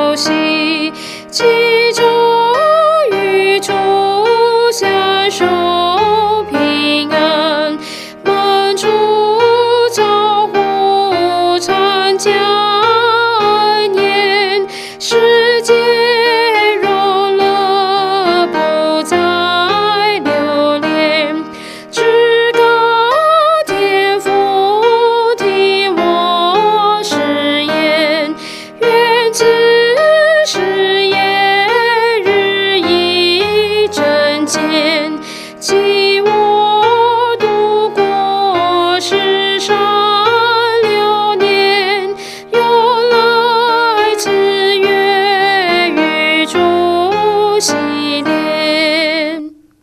游戏，祈求与主享受平安，满处招呼常家安言，世界荣乐不再留恋，至高天父听我誓言，愿知誓言日益增坚，记我度过世上流年，由来之月与主系列。